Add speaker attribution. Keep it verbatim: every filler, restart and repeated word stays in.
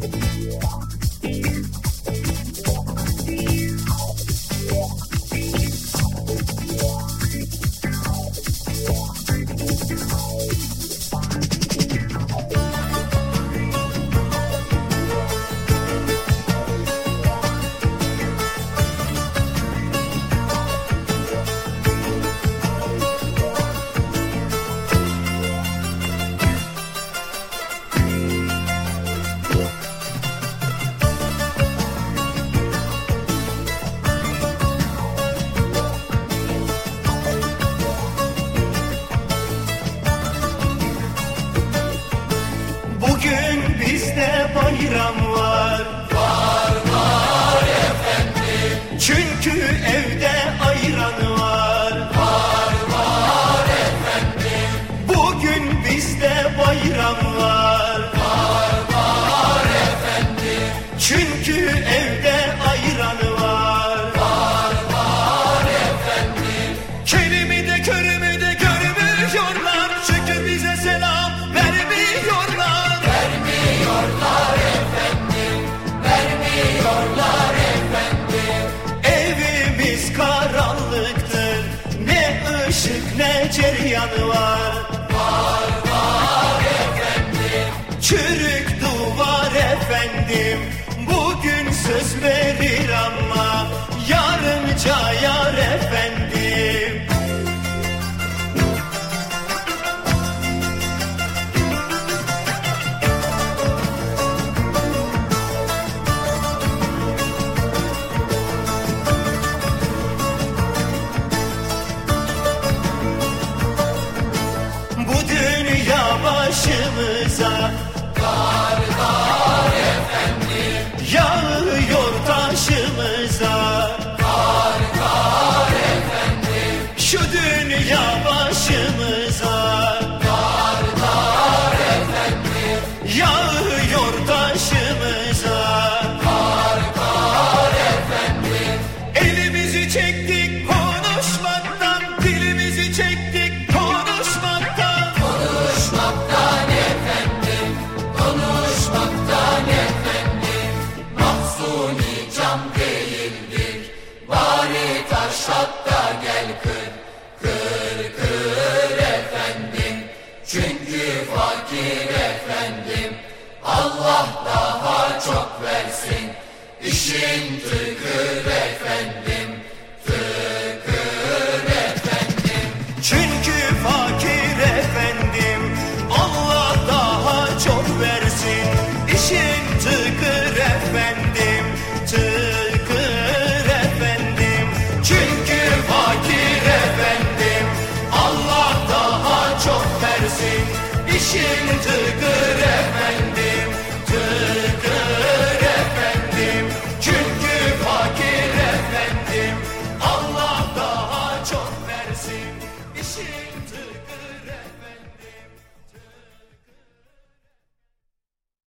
Speaker 1: Bugün bizde bayram var.
Speaker 2: Var var efendim.
Speaker 1: Çünkü evde ayran var.
Speaker 2: Var var efendim.
Speaker 1: Bugün bizde bayram var.
Speaker 2: Var var efendim.
Speaker 1: Çünkü evde ayran var.
Speaker 2: Var var efendim.
Speaker 1: Kelimi de körümü de görmüyorlar. Çünkü bize selam vermiyorlar.
Speaker 2: Vermiyorlar efendim. Vermiyorlar efendim.
Speaker 1: Evimiz karanlıktır. Ne ışık ne ceryan var.
Speaker 2: Var var efendim.
Speaker 1: Çürük duvar efendim. Bugün söz verir ama yarın cayar efendim. Bu dünya başımıza
Speaker 2: Dar dar efendim.
Speaker 1: yağıyor taşımıza.
Speaker 2: Dar dar efendim.
Speaker 1: Şu dünya başımıza
Speaker 2: Dar dar efendim.
Speaker 1: yağıyor taşımıza.
Speaker 2: Dar dar efendim.
Speaker 1: Elimizi çektik konuşmaktan, dilimizi çektik konuşmaktan.
Speaker 2: Konuşmaktan efendim. Konuşmaktan efendim. Mahzuni cam değildik. Bari taş hatta gel kır. Kır kır efendim. Çünkü fakir efendim. Allah daha çok versin. İşin tıkır efendim. Tıkır efendim.
Speaker 1: Çünkü fakir efendim, Allah daha çok versin. İşin tıkır efendim, tıkır efendim. Çünkü fakir efendim, Allah daha çok versin. İşin